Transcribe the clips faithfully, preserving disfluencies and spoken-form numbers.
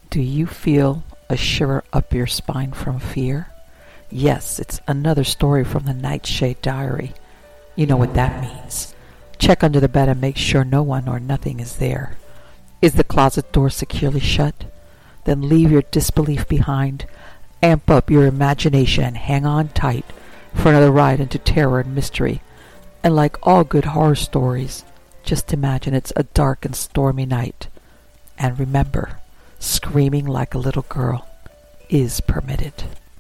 Do you feel a shiver up your spine from fear? Yes, it's another story from the Nightshade Diary. You know what that means. Check under the bed and make sure no one or nothing is there. Is the closet door securely shut? Then leave your disbelief behind, amp up your imagination, and hang on tight for another ride into terror and mystery. And like all good horror stories, just imagine it's a dark and stormy night. And remember, screaming like a little girl is permitted.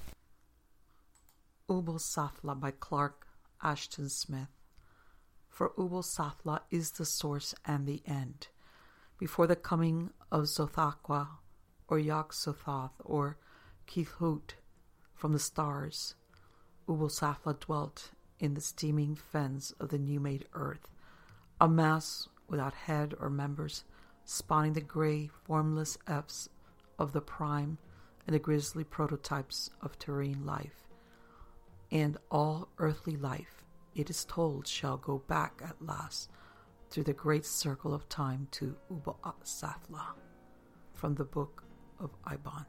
Ubal Sathla by Clark Ashton Smith. For Ubal Sathla is the source and the end. Before the coming of Xothaqua, or Yog-Sothoth, or Keithhoot from the stars, Ubal Sathla dwelt in the steaming fens of the new-made earth, a mass without head or members, spawning the gray, formless F's of the prime and the grisly prototypes of terrene life. And all earthly life, it is told, shall go back at last through the great circle of time to Ubal Sathla, from the Book of Eibon.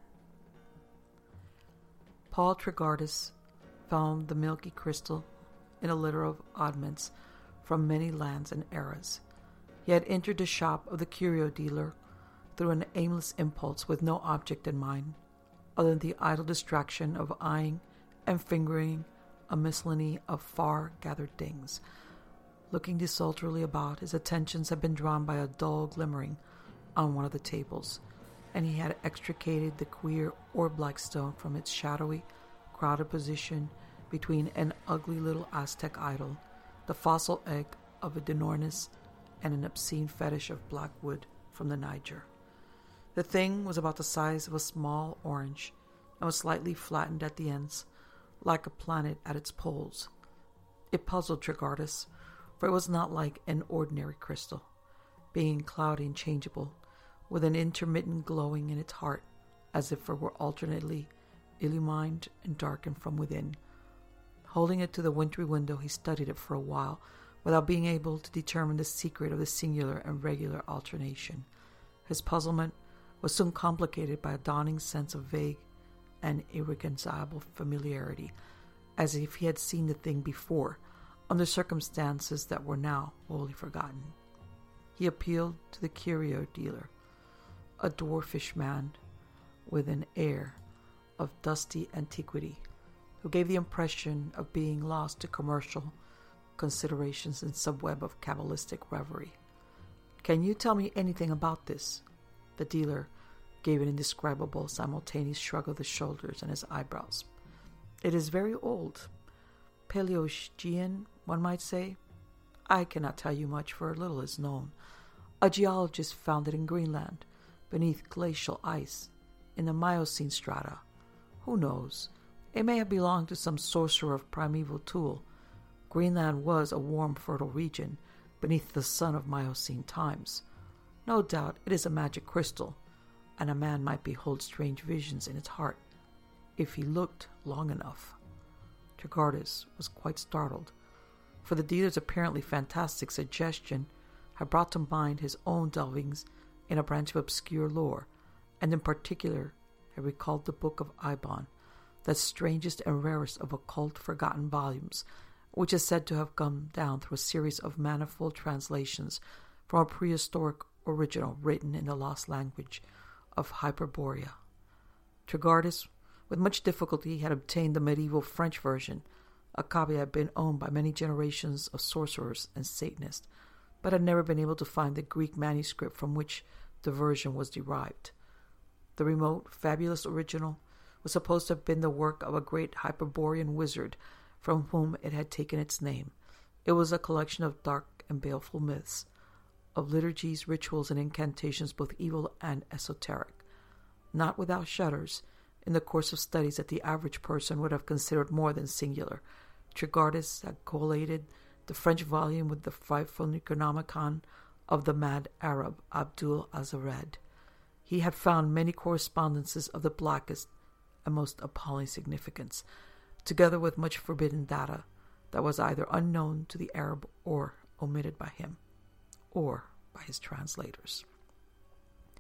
Paul Tregartis found the milky crystal in a litter of oddments from many lands and eras. He had entered the shop of the curio dealer through an aimless impulse with no object in mind, other than the idle distraction of eyeing and fingering a miscellany of far-gathered things. Looking desultorily about, his attentions had been drawn by a dull glimmering on one of the tables, and he had extricated the queer orb-like stone from its shadowy, crowded position between an ugly little Aztec idol, the fossil egg of a Dinornis, and an obscene fetish of black wood from the Niger. The thing was about the size of a small orange, and was slightly flattened at the ends, like a planet at its poles. It puzzled Tregartis, for it was not like an ordinary crystal, being cloudy and changeable, with an intermittent glowing in its heart, as if it were alternately illumined and darkened from within. Holding it to the wintry window, he studied it for a while, without being able to determine the secret of the singular and regular alternation. His puzzlement was soon complicated by a dawning sense of vague and irreconcilable familiarity, as if he had seen the thing before, under circumstances that were now wholly forgotten. He appealed to the curio dealer, a dwarfish man with an air of dusty antiquity, who gave the impression of being lost to commercial considerations in some web of cabalistic reverie. "Can you tell me anything about this?" The dealer gave an indescribable simultaneous shrug of the shoulders and his eyebrows. "It is very old. Paleogean, one might say. I cannot tell you much, for little is known. A geologist found it in Greenland, beneath glacial ice, in the Miocene strata. Who knows? It may have belonged to some sorcerer of primeval Thule. Greenland was a warm, fertile region, beneath the sun of Miocene times. No doubt it is a magic crystal, and a man might behold strange visions in its heart, if he looked long enough." Tregartis was quite startled, for the dealer's apparently fantastic suggestion had brought to mind his own delvings in a branch of obscure lore, and in particular had recalled the Book of Eibon, that strangest and rarest of occult forgotten volumes, which is said to have come down through a series of manifold translations from a prehistoric original written in the lost language of Hyperborea. Tregartis, with much difficulty, had obtained the medieval French version. A copy had been owned by many generations of sorcerers and Satanists, but had never been able to find the Greek manuscript from which the version was derived. The remote, fabulous original was supposed to have been the work of a great Hyperborean wizard from whom it had taken its name. It was a collection of dark and baleful myths, of liturgies, rituals, and incantations, both evil and esoteric. Not without shudders, in the course of studies that the average person would have considered more than singular, Tregartis had collated the French volume with the frightful Necronomicon of the mad Arab Abdul Azared. He had found many correspondences of the blackest and most appalling significance, together with much forbidden data that was either unknown to the Arab or omitted by him, or by his translators.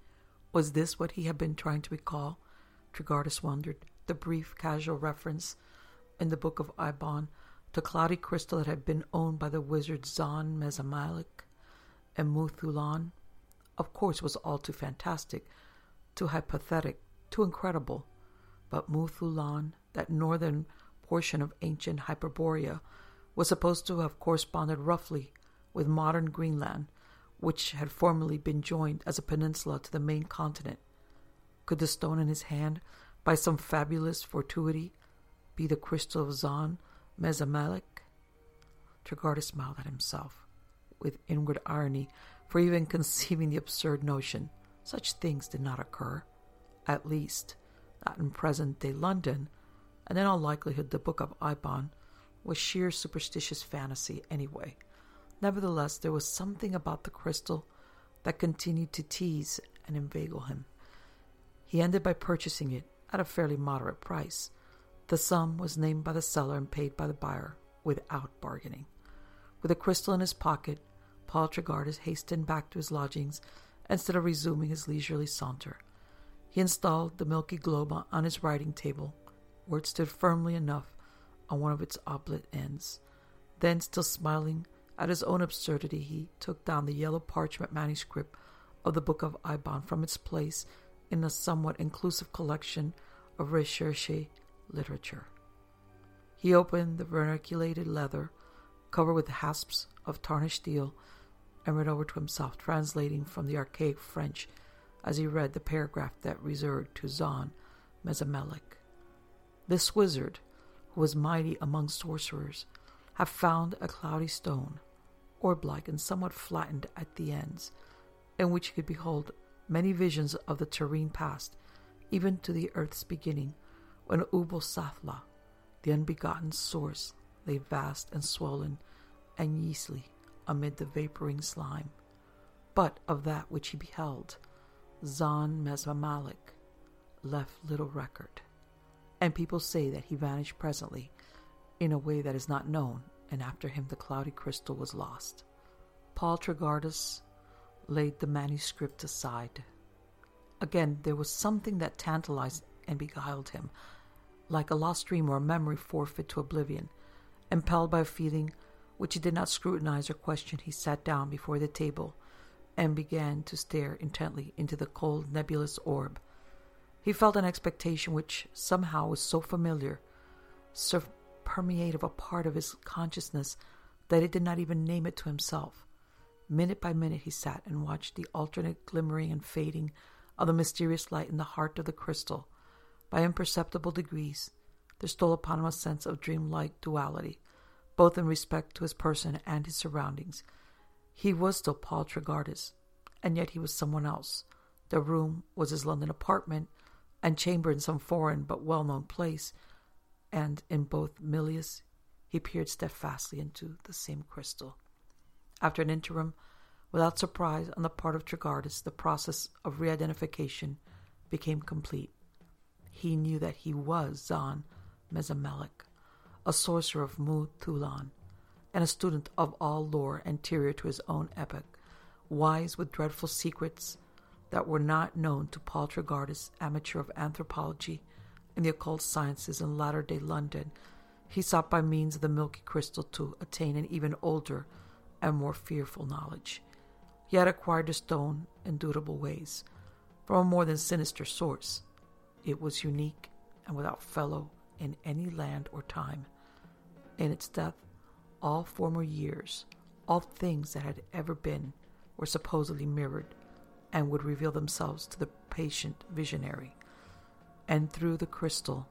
Was this what he had been trying to recall? Tregarthes wondered. The brief, casual reference in the Book of Eibon to cloudy crystal that had been owned by the wizard Zon Mesamalik and Muthulan, of course, was all too fantastic, too hypothetic, too incredible. But Muthulan, that northern portion of ancient Hyperborea, was supposed to have corresponded roughly with modern Greenland, which had formerly been joined as a peninsula to the main continent. Could the stone in his hand, by some fabulous fortuity, be the crystal of Zon Mesamalik? Tregarthes smiled at himself, with inward irony, for even conceiving the absurd notion. Such things did not occur, at least not in present-day London, and in all likelihood the Book of Eibon was sheer superstitious fantasy anyway. Nevertheless, there was something about the crystal that continued to tease and inveigle him. He ended by purchasing it at a fairly moderate price. The sum was named by the seller and paid by the buyer without bargaining. With the crystal in his pocket, Paul Tregarthes hastened back to his lodgings instead of resuming his leisurely saunter. He installed the milky globe on his writing table, where it stood firmly enough on one of its oblit ends. Then, still smiling at his own absurdity, he took down the yellow parchment manuscript of the Book of Eibon from its place in a somewhat inclusive collection of recherche literature. He opened the verniculated leather, covered with hasps of tarnished steel, and read over to himself, translating from the archaic French as he read the paragraph that referred to Zon Mesamalik. This wizard, who was mighty among sorcerers, had found a cloudy stone, orb-like and somewhat flattened at the ends, in which he could behold many visions of the terrene past, even to the earth's beginning, when Ubal Sathla, the unbegotten source, lay vast and swollen and yeastly amid the vaporing slime. But of that which he beheld, Zon Mesamalik left little record, and people say that he vanished presently in a way that is not known, and after him the cloudy crystal was lost. Paul Tregarthes laid the manuscript aside. Again, there was something that tantalized and beguiled him, like a lost dream or a memory forfeit to oblivion. Impelled by a feeling which he did not scrutinize or question, he sat down before the table and began to stare intently into the cold, nebulous orb. He felt an expectation which somehow was so familiar, so permeative a part of his consciousness, that he did not even name it to himself. Minute by minute he sat and watched the alternate glimmering and fading of the mysterious light in the heart of the crystal. By imperceptible degrees, there stole upon him a sense of dreamlike duality, both in respect to his person and his surroundings. He was still Paul Tregarthes, and yet he was someone else. The room was his London apartment, and chamber in some foreign but well-known place, and in both milieux he peered steadfastly into the same crystal. After an interim, without surprise on the part of Tregarthes, the process of re-identification became complete. He knew that he was Zon Mesamalik, a sorcerer of Muthulan, and a student of all lore anterior to his own epoch, wise with dreadful secrets that were not known to Paul Tregarthes, amateur of anthropology and the occult sciences in latter-day London. He sought by means of the milky crystal to attain an even older and more fearful knowledge. He had acquired the stone in dubitable ways, from a more than sinister source. It was unique and without fellow in any land or time. In its death, all former years, all things that had ever been, were supposedly mirrored and would reveal themselves to the patient visionary. And through the crystal,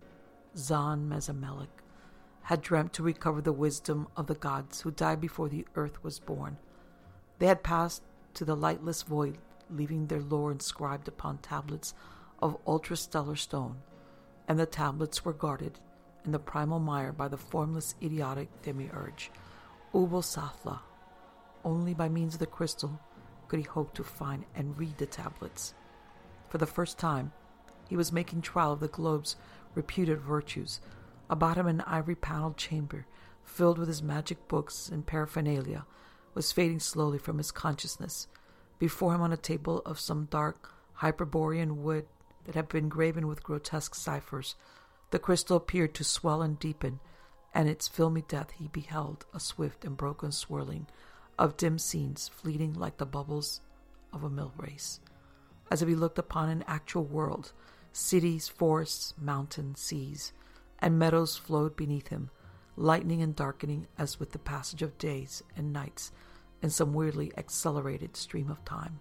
Zon Mesamalik had dreamt to recover the wisdom of the gods who died before the earth was born. They had passed to the lightless void, leaving their lore inscribed upon tablets of ultrastellar stone, and the tablets were guarded in the primal mire by the formless, idiotic demiurge, Ubal Sathla. Only by means of the crystal could he hope to find and read the tablets. For the first time, he was making trial of the globe's reputed virtues. About him an ivory-paneled chamber, filled with his magic books and paraphernalia, was fading slowly from his consciousness. Before him on a table of some dark Hyperborean wood that had been graven with grotesque ciphers, the crystal appeared to swell and deepen, and its filmy depth he beheld a swift and broken swirling of dim scenes fleeting like the bubbles of a mill race. As if he looked upon an actual world, cities, forests, mountains, seas, and meadows flowed beneath him, lightening and darkening as with the passage of days and nights in some weirdly accelerated stream of time.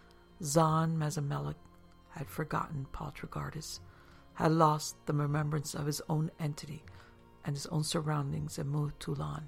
Zan Mezamelech had forgotten Paul Tregardas, had lost the remembrance of his own entity and his own surroundings in Mu-Tulan.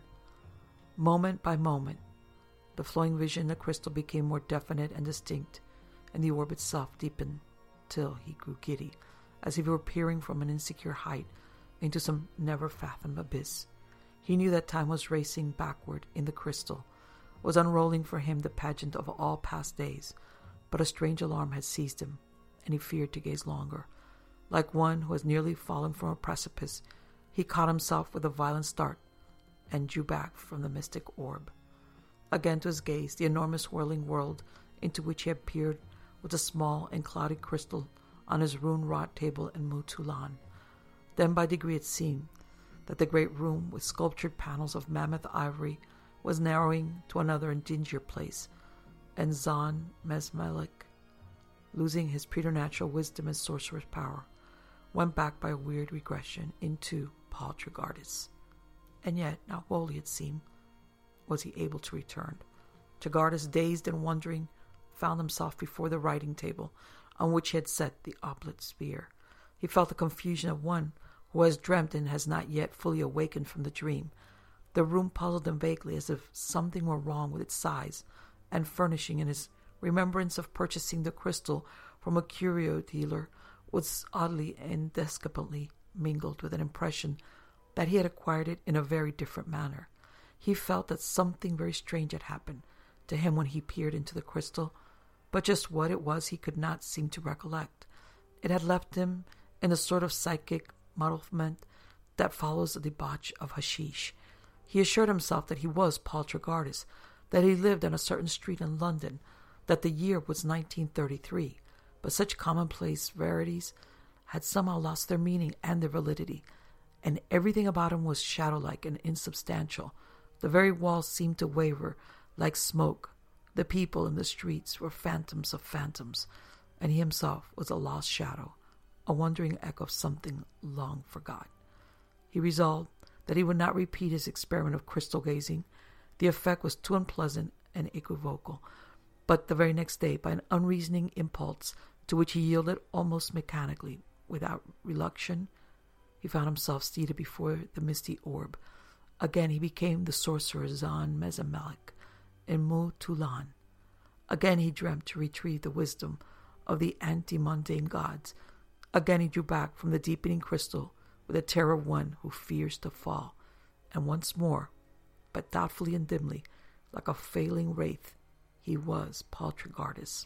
Moment by moment, the flowing vision in the crystal became more definite and distinct, and the orb itself deepened till he grew giddy, as if he were peering from an insecure height into some never-fathomed abyss. He knew that time was racing backward in the crystal, was unrolling for him the pageant of all past days, but a strange alarm had seized him, and he feared to gaze longer. Like one who has nearly fallen from a precipice, he caught himself with a violent start and drew back from the mystic orb. Again to his gaze, the enormous whirling world into which he had peered was a small and cloudy crystal on his rune-wrought table in Mu-Tulan. Then by degree it seemed that the great room with sculptured panels of mammoth ivory was narrowing to another and dingier place, and Zan Mezamelech, losing his preternatural wisdom and sorcerer's power, went back by a weird regression into Paul Tregardas. And yet, not wholly it seemed, was he able to return. Tregardas, dazed and wondering, found himself before the writing table on which he had set the oblit sphere. He felt the confusion of one who has dreamt and has not yet fully awakened from the dream. The room puzzled him vaguely, as if something were wrong with its size and furnishing, and his remembrance of purchasing the crystal from a curio dealer was oddly and descapantly mingled with an impression that he had acquired it in a very different manner. He felt that something very strange had happened to him when he peered into the crystal, but just what it was he could not seem to recollect. It had left him in a sort of psychic muddlement that follows the debauch of hashish. He assured himself that he was Paul Tregardas, that he lived on a certain street in London, that the year was nineteen thirty-three, but such commonplace verities had somehow lost their meaning and their validity, and everything about him was shadow-like and insubstantial. The very walls seemed to waver like smoke. The people in the streets were phantoms of phantoms, and he himself was a lost shadow, a wandering echo of something long forgot. He resolved that he would not repeat his experiment of crystal gazing. The effect was too unpleasant and equivocal. But the very next day, by an unreasoning impulse to which he yielded almost mechanically, without reluction, he found himself seated before the misty orb. Again he became the sorcerer Zan Mezamelech in Mu-Tulan. Again he dreamt to retrieve the wisdom of the anti-mundane gods. Again he drew back from the deepening crystal with the terror of one who fears to fall. And once more, but doubtfully and dimly, like a failing wraith, he was Paul Tregardas.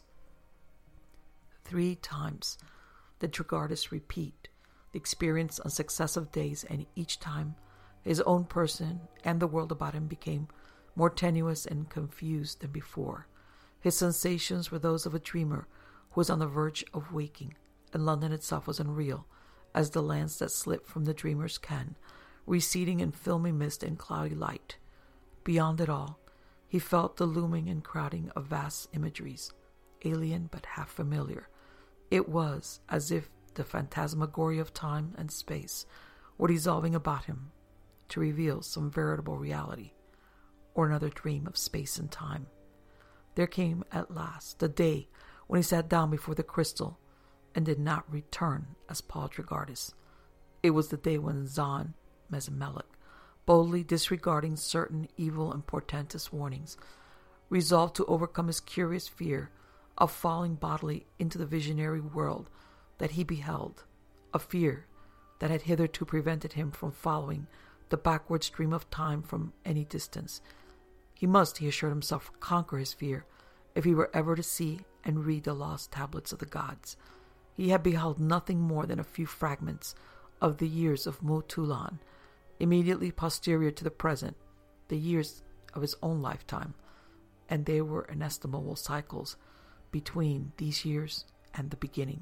Three times did Tregardas repeat the experience on successive days, and each time his own person and the world about him became more tenuous and confused than before. His sensations were those of a dreamer who was on the verge of waking, and London itself was unreal, as the lands that slip from the dreamer's ken, receding in filmy mist and cloudy light. Beyond it all, he felt the looming and crowding of vast imageries, alien but half familiar. It was as if the phantasmagoria of time and space were dissolving about him to reveal some veritable reality, or another dream of space and time. There came at last the day when he sat down before the crystal and did not return as Paul Tregardas. It was the day when Zan Mezamelech, boldly disregarding certain evil and portentous warnings, resolved to overcome his curious fear of falling bodily into the visionary world that he beheld, a fear that had hitherto prevented him from following the backward stream of time from any distance. He must, he assured himself, conquer his fear if he were ever to see and read the lost tablets of the gods. He had beheld nothing more than a few fragments of the years of Mu-Tulan, immediately posterior to the present, the years of his own lifetime, and there were inestimable cycles between these years and the beginning.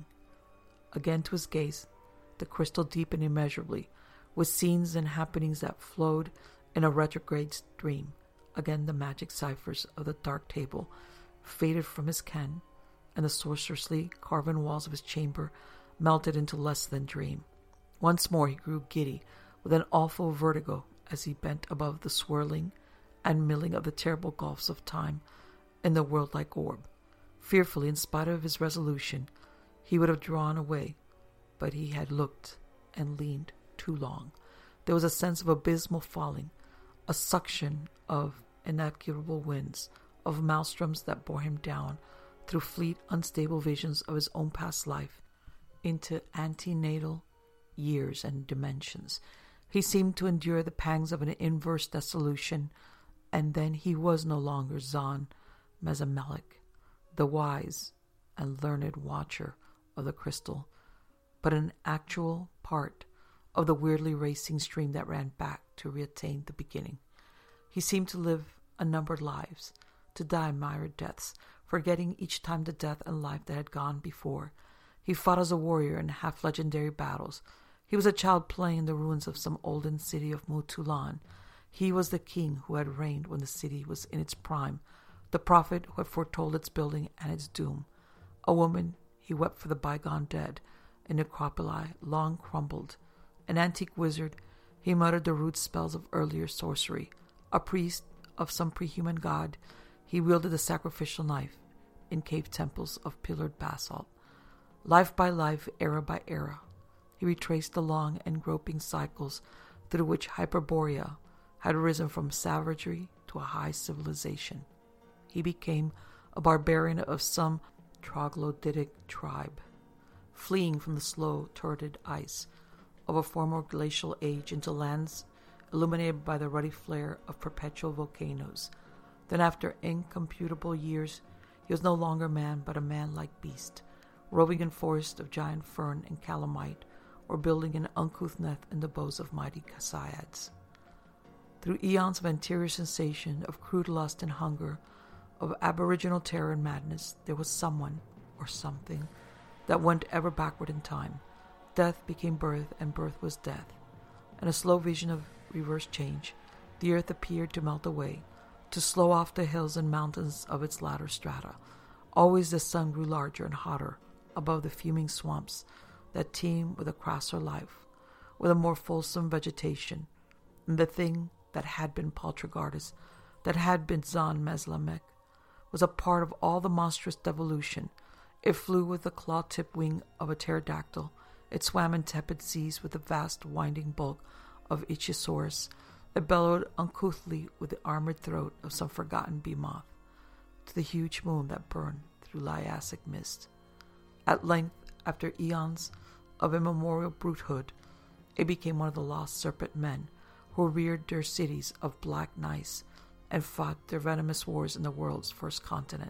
Again to his gaze, the crystal deepened immeasurably, with scenes and happenings that flowed in a retrograde stream. Again the magic ciphers of the dark table faded from his ken, and the sorcerously carven walls of his chamber melted into less than dream. Once more he grew giddy with an awful vertigo as he bent above the swirling and milling of the terrible gulfs of time in the world-like orb. Fearfully, in spite of his resolution, he would have drawn away, but he had looked and leaned too long. There was a sense of abysmal falling, a suction of inequitable winds, of maelstroms that bore him down through fleet, unstable visions of his own past life into antenatal years and dimensions. He seemed to endure the pangs of an inverse dissolution, and then he was no longer Zan Mesamelech, the wise and learned watcher of the crystal, but an actual part of the weirdly racing stream that ran back to reattain the beginning. He seemed to live unnumbered lives, to die myriad deaths, forgetting each time the death and life that had gone before. He fought as a warrior in half-legendary battles. He was a child playing in the ruins of some olden city of Mutulan. He was the king who had reigned when the city was in its prime, the prophet who had foretold its building and its doom. A woman, he wept for the bygone dead, in necropoli long crumbled. An antique wizard, he muttered the rude spells of earlier sorcery. A priest of some prehuman god, he wielded the sacrificial knife in cave temples of pillared basalt. Life by life, era by era, he retraced the long and groping cycles through which Hyperborea had risen from savagery to a high civilization. He became a barbarian of some troglodytic tribe, fleeing from the slow, turgid ice of a former glacial age into lands illuminated by the ruddy flare of perpetual volcanoes. Then, after incomputable years, he was no longer man, but a man-like beast, roving in forests of giant fern and calamite, or building an uncouth nest in the boughs of mighty Casaiads. Through eons of anterior sensation, of crude lust and hunger, of aboriginal terror and madness, there was someone, or something, that went ever backward in time. Death became birth, and birth was death. In a slow vision of reverse change, the earth appeared to melt away, to slow off the hills and mountains of its latter strata. Always the sun grew larger and hotter above the fuming swamps that teemed with a crasser life, with a more fulsome vegetation. And the thing that had been Paltragardus, that had been Zan Mesamelech, was a part of all the monstrous devolution. It flew with the claw-tipped wing of a pterodactyl. It swam in tepid seas with the vast winding bulk of Ichthyosaurus. It bellowed uncouthly with the armored throat of some forgotten behemoth to the huge moon that burned through Liassic mist. At length, after eons of immemorial brutehood, it became one of the lost serpent men who reared their cities of black gneiss and fought their venomous wars in the world's first continent.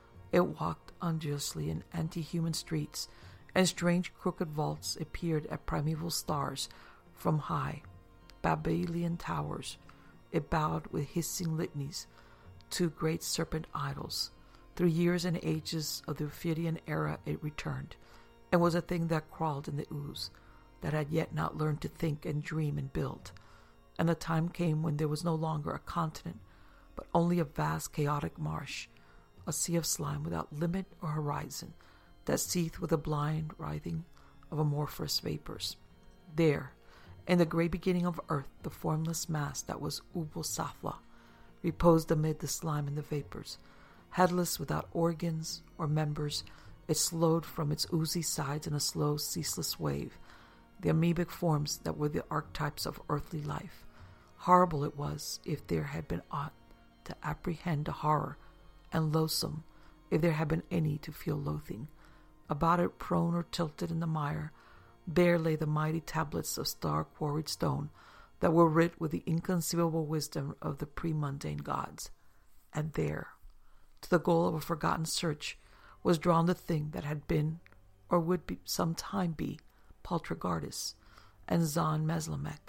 It walked unjustly in anti-human streets, and strange crooked vaults it peered at primeval stars from high Babylonian towers. It bowed with hissing litanies to great serpent idols. Through years and ages of the Ophidian era it returned, and was a thing that crawled in the ooze, that had yet not learned to think and dream and build. And the time came when there was no longer a continent, but only a vast chaotic marsh, a sea of slime without limit or horizon, that seethed with the blind writhing of amorphous vapors. There, in the grey beginning of earth, the formless mass that was Ubbo-Safla reposed amid the slime and the vapors. Headless, without organs or members, it slowed from its oozy sides in a slow, ceaseless wave, the amoebic forms that were the archetypes of earthly life. Horrible it was, if there had been aught to apprehend a horror, and loathsome, if there had been any to feel loathing. About it, prone or tilted in the mire, bare lay the mighty tablets of star-quarried stone that were writ with the inconceivable wisdom of the pre-mundane gods. And there, to the goal of a forgotten search, was drawn the thing that had been, or would be some time be, Paltragardus and Zan Mesamelech.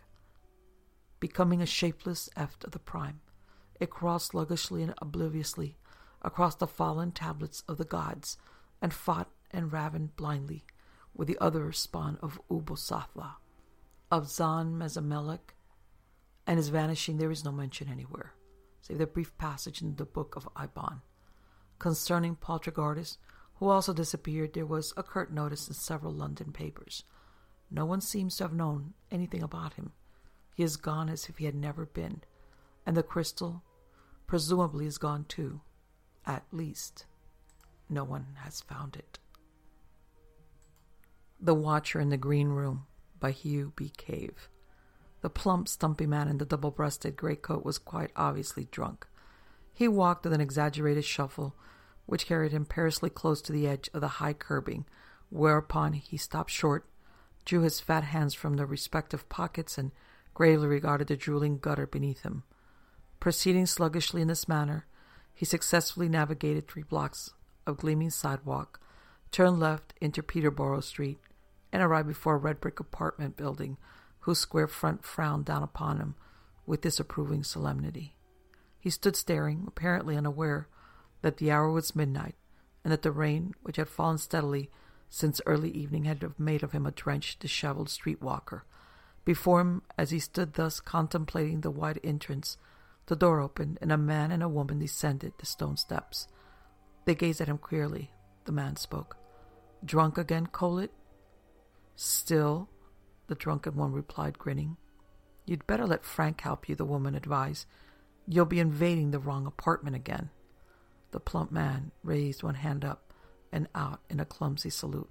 Becoming a shapeless eft of the prime, it crawled sluggishly and obliviously across the fallen tablets of the gods, and fought and ravened blindly with the other spawn of Ubosathla, of Zan Mezamelech, and his vanishing there is no mention anywhere, save the brief passage in the book of Ibon. Concerning Poltergardus, who also disappeared, there was a curt notice in several London papers. No one seems to have known anything about him. He is gone as if he had never been, and the crystal presumably is gone too. At least, no one has found it. The Watcher in the Green Room by Hugh B. Cave. The plump, stumpy man in the double-breasted greatcoat was quite obviously drunk. He walked with an exaggerated shuffle, which carried him perilously close to the edge of the high curbing, whereupon he stopped short, drew his fat hands from their respective pockets, and gravely regarded the drooling gutter beneath him. Proceeding sluggishly in this manner, he successfully navigated three blocks of gleaming sidewalk, turned left into Peterborough Street, and arrived before a red-brick apartment building whose square front frowned down upon him with disapproving solemnity. He stood staring, apparently unaware that the hour was midnight, and that the rain, which had fallen steadily since early evening, had made of him a drenched, disheveled street-walker. Before him, as he stood thus contemplating the wide entrance, the door opened, and a man and a woman descended the stone steps. They gazed at him queerly. The man spoke. "Drunk again, Colet?" "Still," the drunken one replied, grinning. "You'd better let Frank help you," the woman advised. "You'll be invading the wrong apartment again." The plump man raised one hand up and out in a clumsy salute.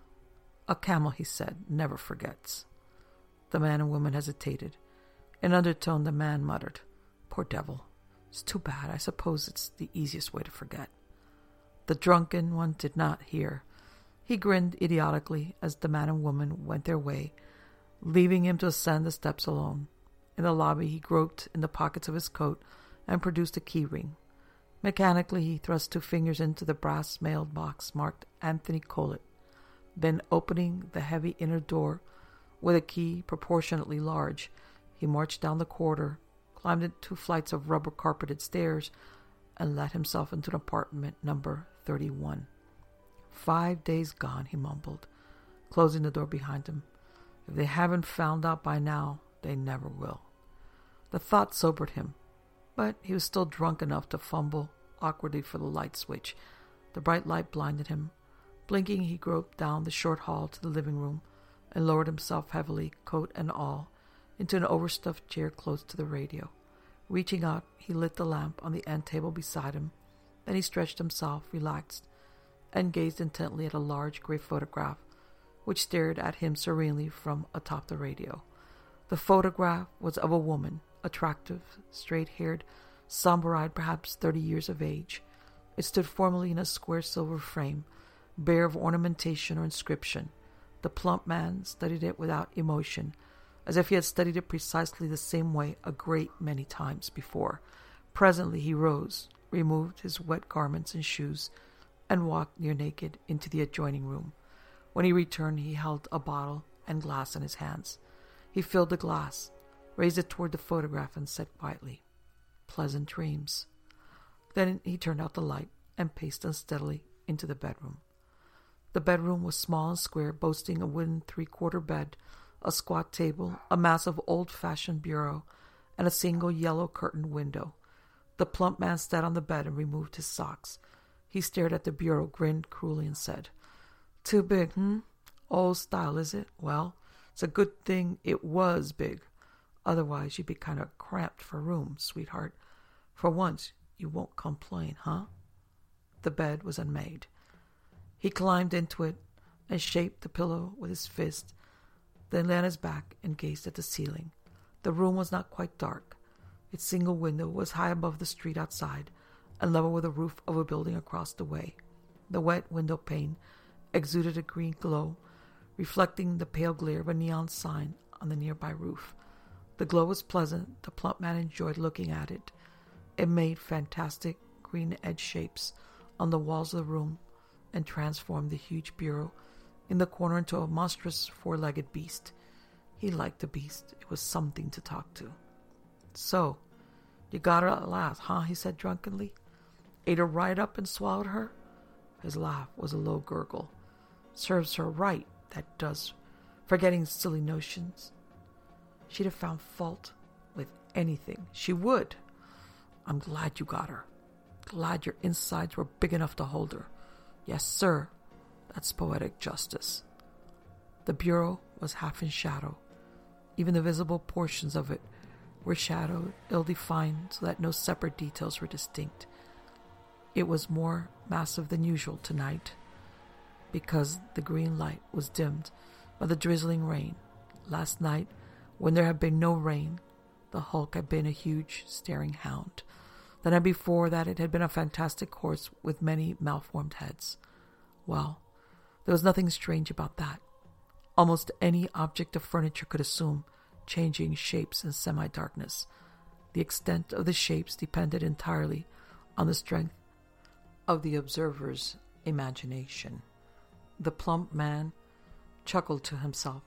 "A camel," he said, "never forgets." The man and woman hesitated. In undertone, the man muttered, "Poor devil. It's too bad. I suppose it's the easiest way to forget." The drunken one did not hear. He grinned idiotically as the man and woman went their way, leaving him to ascend the steps alone. In the lobby, he groped in the pockets of his coat and produced a key ring. Mechanically, he thrust two fingers into the brass mailed box marked Anthony Colet. Then, opening the heavy inner door with a key proportionately large, he marched down the corridor, climbed in two flights of rubber-carpeted stairs, and let himself into an apartment number thirty-one. "Five days gone," he mumbled, closing the door behind him. "If they haven't found out by now, they never will." The thought sobered him, but he was still drunk enough to fumble awkwardly for the light switch. The bright light blinded him. Blinking, he groped down the short hall to the living room and lowered himself heavily, coat and all, into an overstuffed chair close to the radio. Reaching out, he lit the lamp on the end table beside him. Then he stretched himself, relaxed, and gazed intently at a large gray photograph which stared at him serenely from atop the radio. The photograph was of a woman, attractive, straight-haired, somber-eyed, perhaps thirty years of age. It stood formally in a square silver frame, bare of ornamentation or inscription. The plump man studied it without emotion, as if he had studied it precisely the same way a great many times before. Presently he rose, removed his wet garments and shoes, and walked near naked into the adjoining room. When he returned, he held a bottle and glass in his hands. He filled the glass, raised it toward the photograph, and said quietly, "Pleasant dreams." Then he turned out the light and paced unsteadily into the bedroom. The bedroom was small and square, boasting a wooden three-quarter bed, a squat table, a massive old-fashioned bureau, and a single yellow-curtained window. The plump man sat on the bed and removed his socks. He stared at the bureau, grinned cruelly, and said, "Too big, hmm? Old style, is it? Well, it's a good thing it was big. Otherwise, you'd be kind of cramped for room, sweetheart. For once, you won't complain, huh?" The bed was unmade. He climbed into it and shaped the pillow with his fist, then lay on his back and gazed at the ceiling. The room was not quite dark. Its single window was high above the street outside and level with the roof of a building across the way. The wet window pane exuded a green glow, reflecting the pale glare of a neon sign on the nearby roof. The glow was pleasant. The plump man enjoyed looking at it. It made fantastic green edge shapes on the walls of the room and transformed the huge bureau in the corner into a monstrous four-legged beast. He liked the beast. It was something to talk to. "So, you got her at last, huh?" he said drunkenly. "Ate her right up and swallowed her?" His laugh was a low gurgle. Serves her right, that does, forgetting silly notions. She'd have found fault with anything. She would. I'm glad you got her. Glad your insides were big enough to hold her. Yes, sir. That's poetic justice. The bureau was half in shadow. Even the visible portions of it were shadowed, ill-defined, so that no separate details were distinct. It was more massive than usual tonight, because the green light was dimmed by the drizzling rain. Last night, when there had been no rain, the hulk had been a huge, staring hound. The night before that, it had been a fantastic horse with many malformed heads. Well, there was nothing strange about that. Almost any object of furniture could assume changing shapes in semi-darkness. The extent of the shapes depended entirely on the strength of the observer's imagination. The plump man chuckled to himself.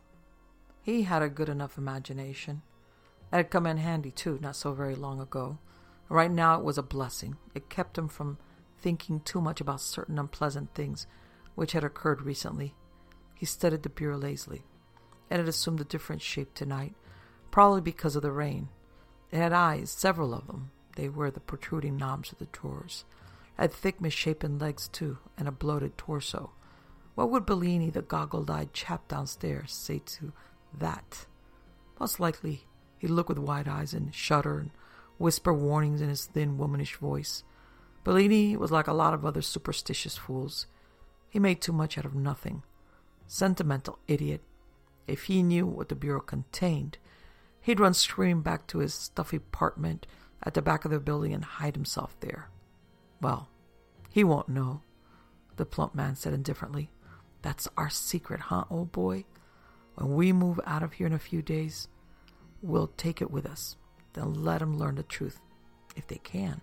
He had a good enough imagination. It had come in handy, too, not so very long ago. Right now it was a blessing. It kept him from thinking too much about certain unpleasant things which had occurred recently. He studied the bureau lazily. It had assumed a different shape tonight, probably because of the rain. It had eyes, several of them. They were the protruding knobs of the drawers. It had thick, misshapen legs, too, and a bloated torso. What would Bellini, the goggle-eyed chap downstairs, say to that? Most likely he'd look with wide eyes and shudder and whisper warnings in his thin, womanish voice. Bellini was like a lot of other superstitious fools. He made too much out of nothing. Sentimental idiot. If he knew what the bureau contained, he'd run screaming back to his stuffy apartment at the back of the building and hide himself there. Well, he won't know, the plump man said indifferently. That's our secret, huh, old boy? When we move out of here in a few days, we'll take it with us. Then let him learn the truth, if they can.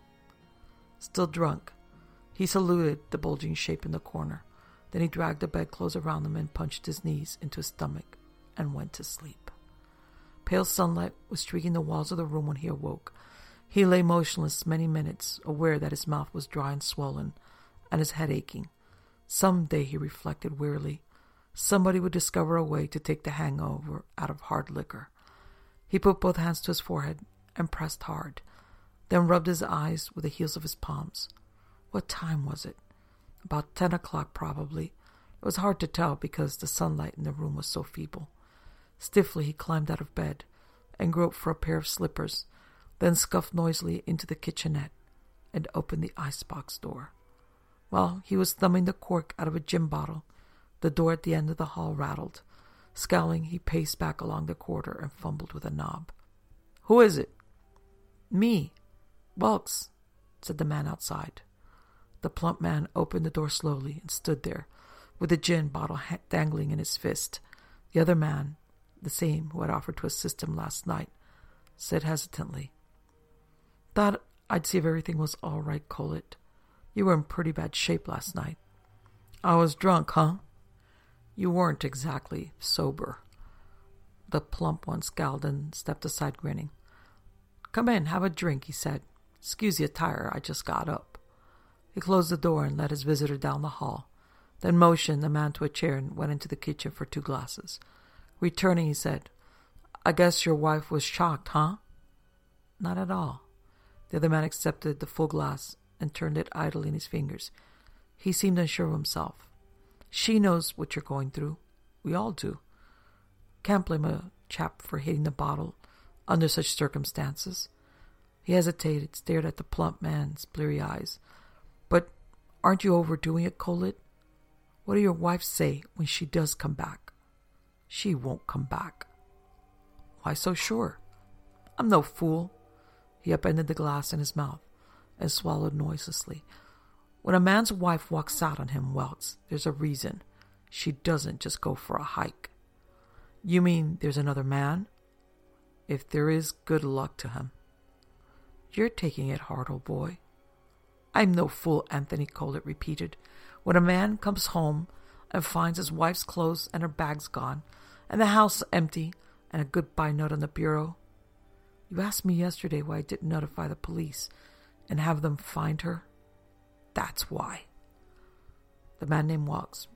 Still drunk, he saluted the bulging shape in the corner. Then he dragged the bedclothes around him and punched his knees into his stomach and went to sleep. Pale sunlight was streaking the walls of the room when he awoke. He lay motionless many minutes, aware that his mouth was dry and swollen, and his head aching. Some day, he reflected wearily, somebody would discover a way to take the hangover out of hard liquor. He put both hands to his forehead and pressed hard, then rubbed his eyes with the heels of his palms. What time was it? About ten o'clock, probably. It was hard to tell because the sunlight in the room was so feeble. Stiffly, he climbed out of bed and groped for a pair of slippers, then scuffed noisily into the kitchenette and opened the icebox door. While he was thumbing the cork out of a gin bottle, the door at the end of the hall rattled. Scowling, he paced back along the corridor and fumbled with a knob. "Who is it?" "Me. Welks," said the man outside. The plump man opened the door slowly and stood there, with the gin bottle ha- dangling in his fist. The other man, the same who had offered to assist him last night, said hesitantly, "Thought I'd see if everything was all right, Colett. You were in pretty bad shape last night." "I was drunk, huh?" "You weren't exactly sober." The plump one scowled and stepped aside, grinning. "Come in, have a drink," he said. "Excuse the attire, I just got up." He closed the door and led his visitor down the hall, then motioned the man to a chair and went into the kitchen for two glasses. Returning, he said, "I guess your wife was shocked, huh?" "Not at all." The other man accepted the full glass and turned it idly in his fingers. He seemed unsure of himself. "She knows what you're going through. We all do. Can't blame a chap for hitting the bottle under such circumstances." He hesitated, stared at the plump man's bleary eyes. "But aren't you overdoing it, Colett? What do your wife say when she does come back?" "She won't come back." "Why so sure?" "I'm no fool." He upended the glass in his mouth and swallowed noiselessly. "When a man's wife walks out on him, Welks, there's a reason. She doesn't just go for a hike." "You mean there's another man?" "If there is, good luck to him." "You're taking it hard, old boy." "I'm no fool," Anthony Colett repeated. "When a man comes home and finds his wife's clothes and her bags gone, and the house empty, and a goodbye note on the bureau. You asked me yesterday why I didn't notify the police and have them find her. That's why." The man named Welks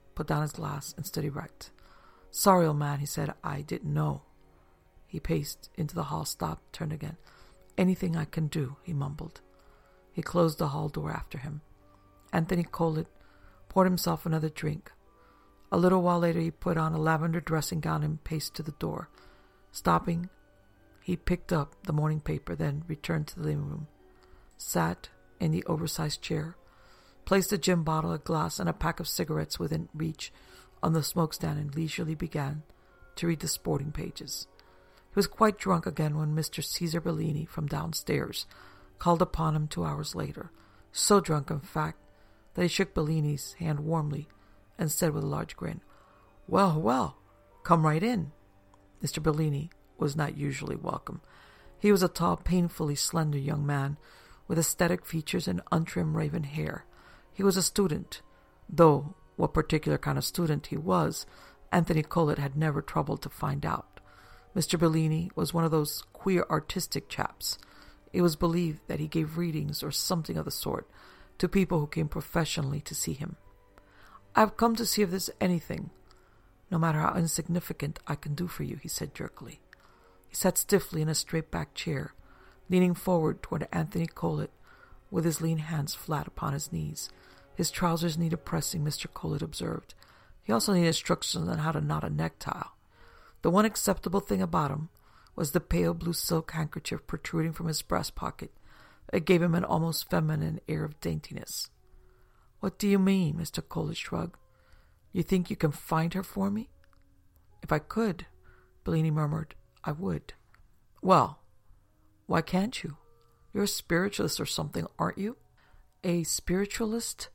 put down his glass, and stood erect. "Sorry, old man," he said. "I didn't know." He paced into the hall, stopped, turned again. "Anything I can do," he mumbled. He closed the hall door after him. Anthony Collett poured himself another drink. A little while later, he put on a lavender dressing gown and paced to the door. Stopping, he picked up the morning paper, then returned to the living room, sat in the oversized chair, placed a gin bottle, a glass, and a pack of cigarettes within reach on the smokestand, and leisurely began to read the sporting pages. He was quite drunk again when Mister Caesar Bellini from downstairs called upon him two hours later, so drunk, in fact, that he shook Bellini's hand warmly and said with a large grin, "Well, well, come right in." Mister Bellini was not usually welcome. He was a tall, painfully slender young man with aesthetic features and untrimmed raven hair. He was a student, though what particular kind of student he was, Anthony Collett had never troubled to find out. Mister Bellini was one of those queer artistic chaps. It was believed that he gave readings or something of the sort to people who came professionally to see him. "I've come to see if there's anything, no matter how insignificant, I can do for you," he said jerkily. He sat stiffly in a straight-backed chair, leaning forward toward Anthony Collett with his lean hands flat upon his knees. His trousers needed pressing, Mister Collett observed. He also needed instructions on how to knot a necktie. The one acceptable thing about him was the pale blue silk handkerchief protruding from his breast pocket. It gave him an almost feminine air of daintiness. "What do you mean?" Mister Collett shrugged. "You think you can find her for me?" "If I could," Bellini murmured, "I would." "Well, why can't you? You're a spiritualist or something, aren't you?" "A spiritualist?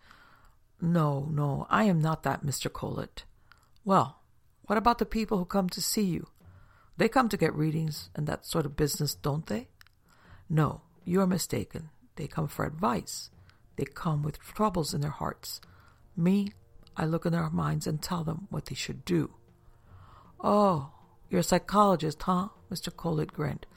No, no, I am not that, Mister Collett." "Well, what about the people who come to see you? They come to get readings and that sort of business, don't they?" "No, you are mistaken. They come for advice. They come with troubles in their hearts. Me, I look in their minds and tell them what they should do." "Oh, you're a psychologist, huh?" Mister Collett grinned.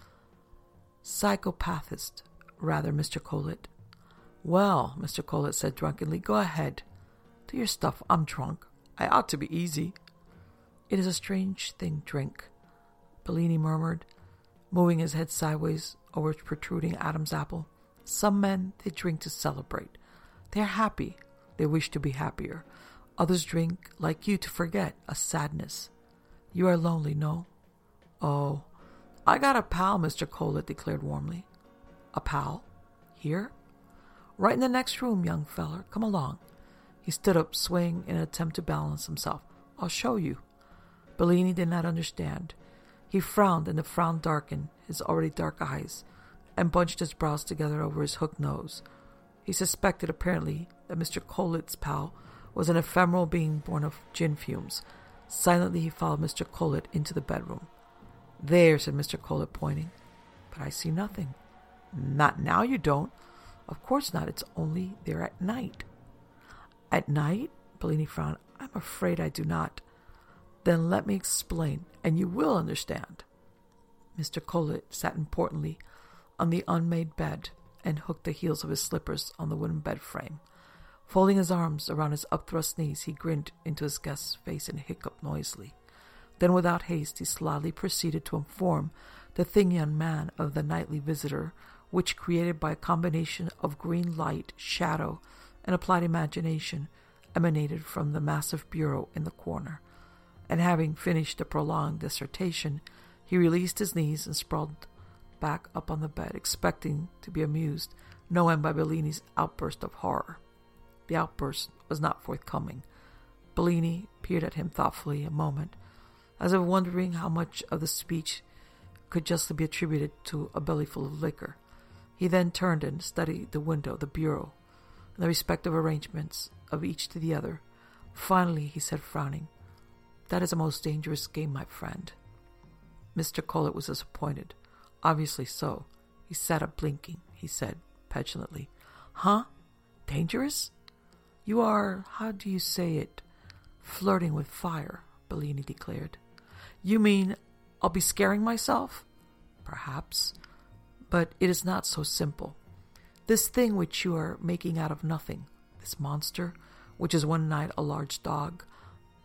"Psychopathist, rather, Mister Collett." "Well," Mister Collett said drunkenly, "go ahead. Do your stuff. I'm drunk. I ought to be easy." "It is a strange thing, drink," Bellini murmured, moving his head sideways over its protruding Adam's apple. "Some men, they drink to celebrate. They are happy. They wish to be happier. Others drink, like you, to forget a sadness. You are lonely, no?" "Oh, I got a pal," Mister Collett declared warmly. "A pal? Here?" "Right in the next room, young feller. Come along." He stood up, swaying in an attempt to balance himself. "I'll show you." Bellini did not understand. He frowned, and the frown darkened his already dark eyes, and bunched his brows together over his hooked nose. He suspected, apparently, that Mister Collett's pal was an ephemeral being born of gin fumes. Silently he followed Mister Collett into the bedroom. "There," said Mister Collett, pointing. "But I see nothing." "Not now, you don't." "Of course not. It's only there at night." "At night?" Bellini frowned. "I'm afraid I do not." "Then let me explain, and you will understand." Mister Collett sat importantly on the unmade bed and hooked the heels of his slippers on the wooden bed frame. Folding his arms around his upthrust knees, he grinned into his guest's face and hiccuped noisily. Then, without haste, he slyly proceeded to inform the thin young man of the nightly visitor, which, created by a combination of green light, shadow, and applied imagination, emanated from the massive bureau in the corner. And having finished the prolonged dissertation, he released his knees and sprawled back up on the bed, expecting to be amused no end by Bellini's outburst of horror. The outburst was not forthcoming. Bellini peered at him thoughtfully a moment, as if wondering how much of the speech could justly be attributed to a bellyful of liquor. He then turned and studied the window, the bureau, and the respective arrangements of each to the other. Finally, he said, frowning, "That is a most dangerous game, my friend." Mister Collett was disappointed. Obviously so. He sat up blinking. He said petulantly, "Huh? Dangerous? You are, how do you say it, flirting with fire," Bellini declared. "You mean I'll be scaring myself?" "Perhaps. But it is not so simple. This thing which you are making out of nothing, this monster, which is one night a large dog,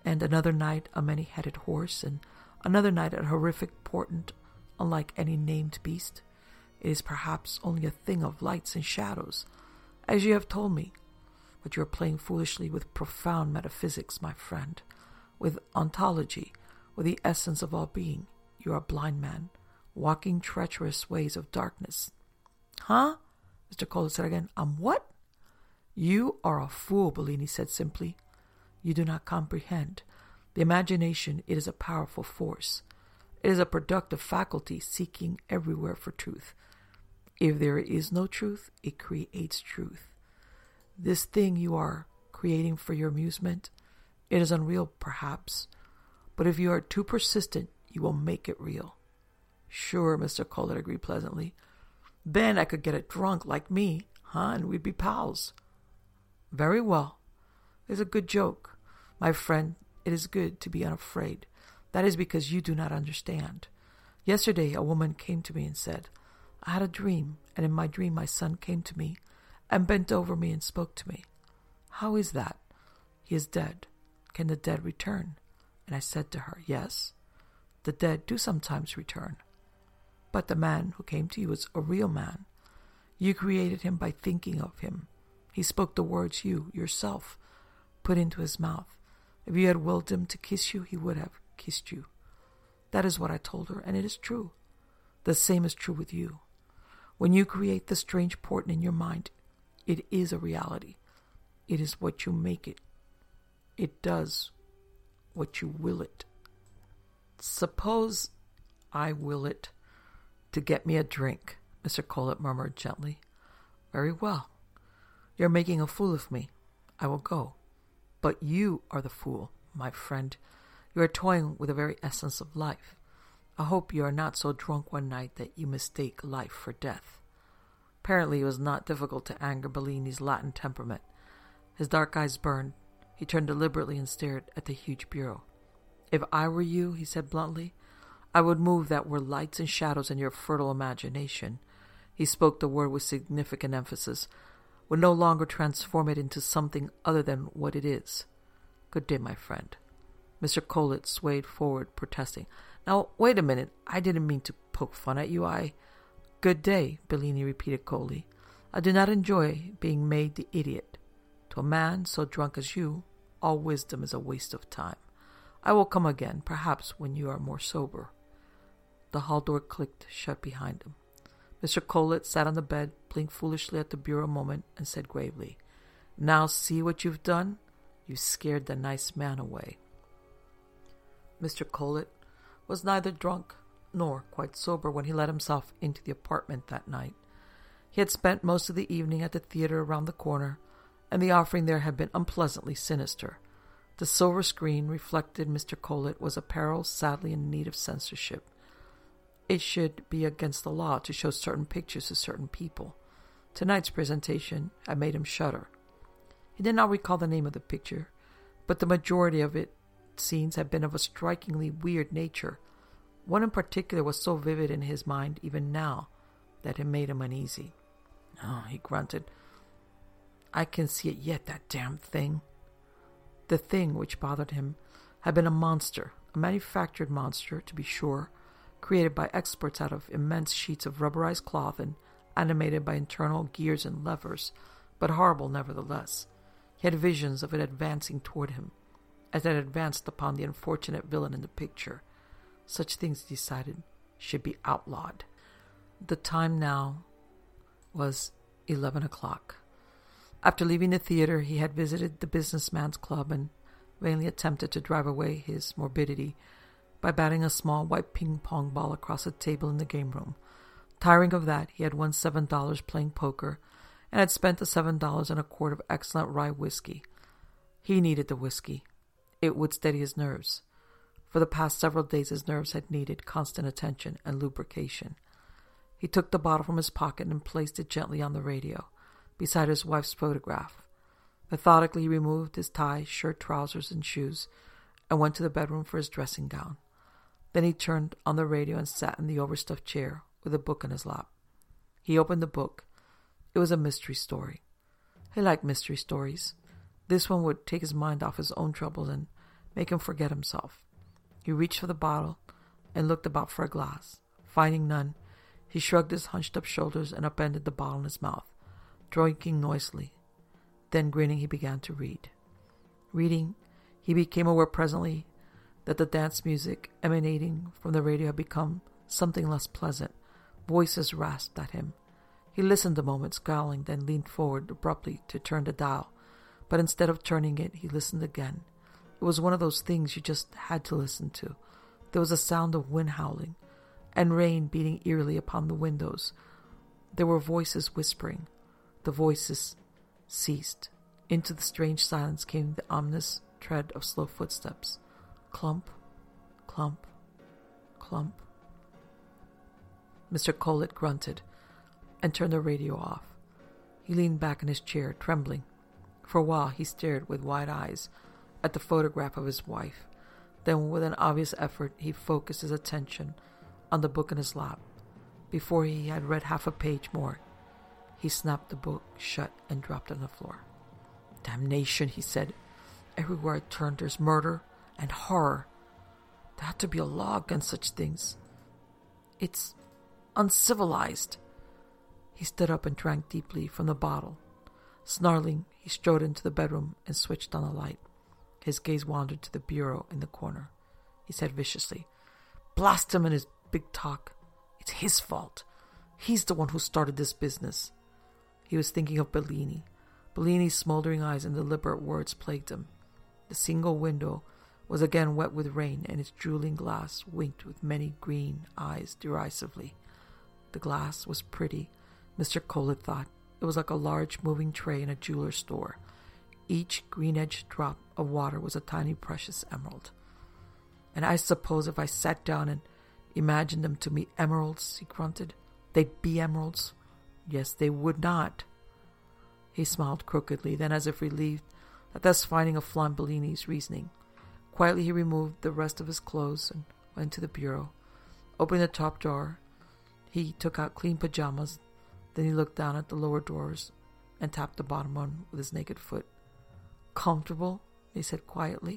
and another night a many-headed horse, and another night a horrific portent unlike any named beast. It is perhaps only a thing of lights and shadows, as you have told me, but you are playing foolishly with profound metaphysics, my friend, with ontology, with the essence of all being. You are a blind man, walking treacherous ways of darkness. Huh? Mister Collett said again. I'm what? You are a fool, Bellini said simply. You do not comprehend. The imagination, it is a powerful force. It is a productive faculty seeking everywhere for truth. If there is no truth, it creates truth. This thing you are creating for your amusement, it is unreal perhaps, but if you are too persistent, you will make it real. Sure, Mister Collett agreed pleasantly. Then I could get it drunk like me, huh, and we'd be pals. Very well. It's a good joke. My friend, it is good to be unafraid. That is because you do not understand. Yesterday a woman came to me and said, I had a dream, and in my dream my son came to me and bent over me and spoke to me. How is that? He is dead. Can the dead return? And I said to her, yes, the dead do sometimes return. But the man who came to you is a real man. You created him by thinking of him. He spoke the words you, yourself, put into his mouth. If you had willed him to kiss you, he would have kissed you. That is what I told her, and it is true. The same is true with you. When you create the strange portent in your mind, it is a reality. It is what you make it. It does what you will it. Suppose I will it to get me a drink, Mister Collett murmured gently. Very well. You're making a fool of me. I will go. But you are the fool, my friend. You are toying with the very essence of life. I hope you are not so drunk one night that you mistake life for death. Apparently it was not difficult to anger Bellini's Latin temperament. His dark eyes burned. He turned deliberately and stared at the huge bureau. If I were you, he said bluntly, I would move that were lights and shadows in your fertile imagination. He spoke the word with significant emphasis, would no longer transform it into something other than what it is. Good day, my friend. Mister Collett swayed forward, protesting. Now, wait a minute. I didn't mean to poke fun at you. I... Good day, Bellini repeated coldly. I do not enjoy being made the idiot. To a man so drunk as you, all wisdom is a waste of time. I will come again, perhaps when you are more sober. The hall door clicked shut behind him. Mister Collett sat on the bed, blinked foolishly at the bureau a moment, and said gravely, Now see what you've done? You scared the nice man away. Mister Collett was neither drunk nor quite sober when he let himself into the apartment that night. He had spent most of the evening at the theater around the corner, and the offering there had been unpleasantly sinister. The silver screen reflected Mister Collett was apparel sadly in need of censorship. It should be against the law to show certain pictures to certain people. Tonight's presentation had made him shudder. He did not recall the name of the picture, but the majority of its scenes had been of a strikingly weird nature. One in particular was so vivid in his mind even now that it made him uneasy. Oh, he grunted. I can see it yet, that damn thing. The thing which bothered him had been a monster, a manufactured monster, to be sure, created by experts out of immense sheets of rubberized cloth and animated by internal gears and levers, but horrible nevertheless. He had visions of it advancing toward him, as it had advanced upon the unfortunate villain in the picture. Such things, he decided, should be outlawed. The time now was eleven o'clock. After leaving the theater, he had visited the businessman's club and vainly attempted to drive away his morbidity by batting a small white ping-pong ball across a table in the game room. Tiring of that, he had won seven dollars playing poker and had spent the seven dollars on a quart of excellent rye whiskey. He needed the whiskey. It would steady his nerves. For the past several days his nerves had needed constant attention and lubrication. He took the bottle from his pocket and placed it gently on the radio, beside his wife's photograph. Methodically he removed his tie, shirt, trousers, and shoes, and went to the bedroom for his dressing gown. Then he turned on the radio and sat in the overstuffed chair with a book in his lap. He opened the book. It was a mystery story. He liked mystery stories. This one would take his mind off his own troubles and make him forget himself. He reached for the bottle and looked about for a glass. Finding none, he shrugged his hunched-up shoulders and upended the bottle in his mouth, drinking noisily. Then, grinning, he began to read. Reading, he became aware presently that the dance music emanating from the radio had become something less pleasant. Voices rasped at him. He listened a moment, scowling, then leaned forward abruptly to turn the dial. But instead of turning it, he listened again. It was one of those things you just had to listen to. There was a sound of wind howling and rain beating eerily upon the windows. There were voices whispering. The voices ceased. Into the strange silence came the ominous tread of slow footsteps. Clump, clump, clump. Mister Collett grunted and turned the radio off. He leaned back in his chair, trembling. For a while he stared with wide eyes at the photograph of his wife. Then, with an obvious effort, he focused his attention on the book in his lap. Before he had read half a page more, he snapped the book shut and dropped it on the floor. Damnation, he said. Everywhere I turned there's murder and horror. There had to be a law against such things. It's uncivilized. He stood up and drank deeply from the bottle. Snarling, he strode into the bedroom and switched on the light. His gaze wandered to the bureau in the corner. He said viciously, Blast him and his big talk. It's his fault. He's the one who started this business. He was thinking of Bellini. Bellini's smoldering eyes and deliberate words plagued him. The single window was again wet with rain, and its drooling glass winked with many green eyes derisively. The glass was pretty, Mister Collett thought. It was like a large moving tray in a jeweler's store. Each green-edged drop of water was a tiny precious emerald. And I suppose if I sat down and imagined them to be emeralds, he grunted, they'd be emeralds. Yes, they would not. He smiled crookedly, then as if relieved at thus finding a flaw in Bellini's reasoning. Quietly he removed the rest of his clothes and went to the bureau. Opening the top drawer, he took out clean pajamas. Then he looked down at the lower drawers and tapped the bottom one with his naked foot. Comfortable, he said quietly.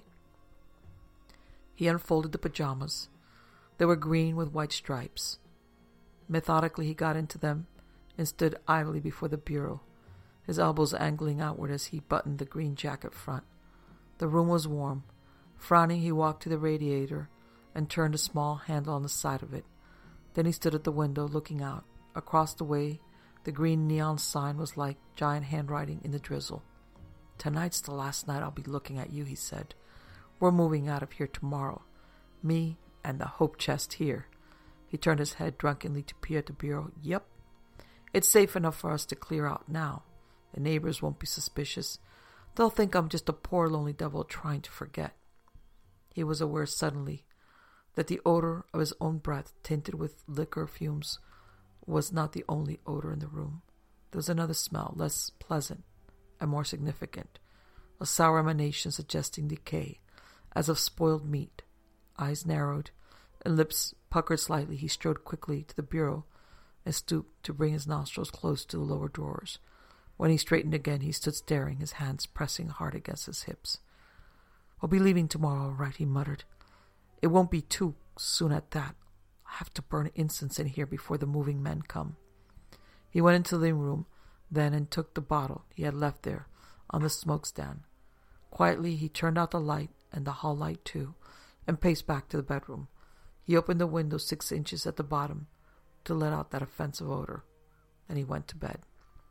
He unfolded the pajamas. They were green with white stripes. Methodically he got into them and stood idly before the bureau, his elbows angling outward as he buttoned the green jacket front. The room was warm. Frowning, he walked to the radiator and turned a small handle on the side of it. Then he stood at the window, looking out. Across the way, the green neon sign was like giant handwriting in the drizzle. Tonight's the last night I'll be looking at you, he said. We're moving out of here tomorrow. Me and the hope chest here. He turned his head drunkenly to peer at the bureau. Yep. It's safe enough for us to clear out now. The neighbors won't be suspicious. They'll think I'm just a poor lonely devil trying to forget. He was aware suddenly that the odor of his own breath, tinted with liquor fumes, was not the only odor in the room. There was another smell, less pleasant and more significant, a sour emanation suggesting decay, as of spoiled meat. Eyes narrowed and lips puckered slightly, he strode quickly to the bureau and stooped to bring his nostrils close to the lower drawers. When he straightened again, he stood staring, his hands pressing hard against his hips. I'll be leaving tomorrow, all right, he muttered. It won't be too soon at that. I have to burn incense in here before the moving men come. He went into the living room then and took the bottle he had left there on the smokestand. Quietly he turned out the light and the hall light too, and paced back to the bedroom. He opened the window six inches at the bottom to let out that offensive odor. Then he went to bed.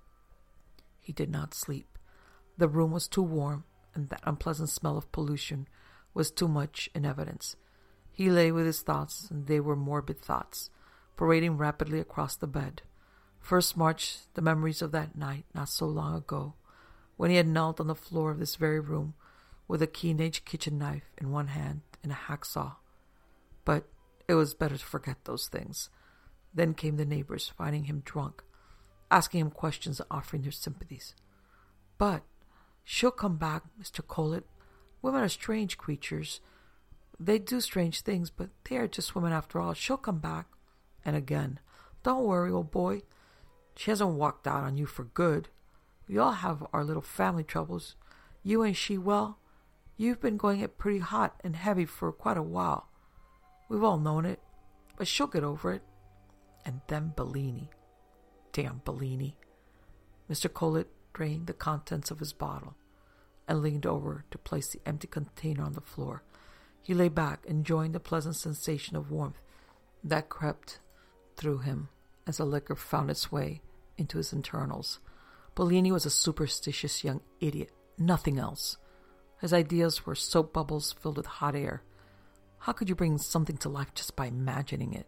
He did not sleep. The room was too warm, and that unpleasant smell of pollution was too much in evidence. He lay with his thoughts, and they were morbid thoughts, parading rapidly across the bed. First marched the memories of that night, not so long ago, when he had knelt on the floor of this very room with a keen-edged kitchen knife in one hand and a hacksaw. But it was better to forget those things. Then came the neighbors, finding him drunk, asking him questions and offering their sympathies. But she'll come back, Mister Collett. Women are strange creatures. They do strange things, but they are just women after all. She'll come back. And again, don't worry, old boy. She hasn't walked out on you for good. We all have our little family troubles. You and she, well, You've been going it pretty hot and heavy for quite a while. We've all known it, but she'll get over it. And then Bellini. Damn Bellini. Mister Collett drained the contents of his bottle and leaned over to place the empty container on the floor. He lay back, enjoying the pleasant sensation of warmth that crept through him as the liquor found its way into his internals. Bellini was a superstitious young idiot, nothing else. His ideas were soap bubbles filled with hot air. How could you bring something to life just by imagining it?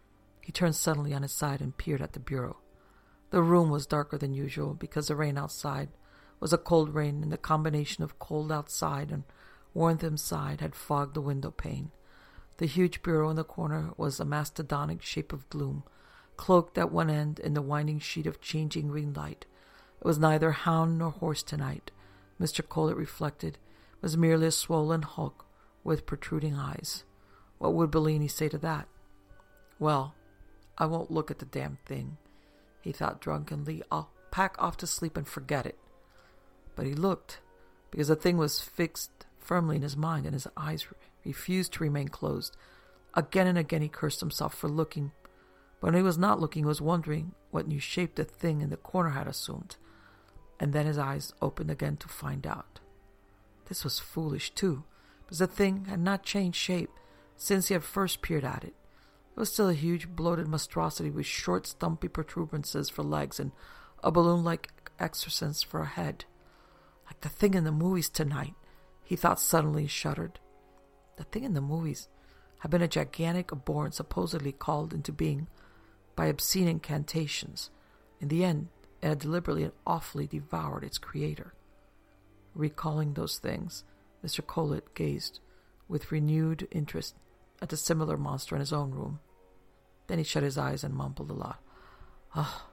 He turned suddenly on his side and peered at the bureau. The room was darker than usual because the rain outside was a cold rain, and the combination of cold outside and warmth inside had fogged the window pane. The huge bureau in the corner was a mastodonic shape of gloom, cloaked at one end in the winding sheet of changing green light. It was neither hound nor horse tonight, Mister Collett reflected. It was merely a swollen hulk with protruding eyes. What would Bellini say to that? Well, I won't look at the damn thing, he thought drunkenly. I'll pack off to sleep and forget it. But he looked, because the thing was fixed firmly in his mind, and his eyes refused to remain closed. Again and again he cursed himself for looking, but when he was not looking, he was wondering what new shape the thing in the corner had assumed. And then his eyes opened again to find out. This was foolish, too, because the thing had not changed shape since he had first peered at it. It was still a huge, bloated monstrosity with short, stumpy protuberances for legs and a balloon-like excrescence for a head. Like the thing in the movies tonight, he thought suddenly and shuddered. The thing in the movies had been a gigantic abhorrence supposedly called into being by obscene incantations. In the end, it had deliberately and awfully devoured its creator. Recalling those things, Mister Collett gazed with renewed interest at the similar monster in his own room. Then he shut his eyes and mumbled aloud, "Oh,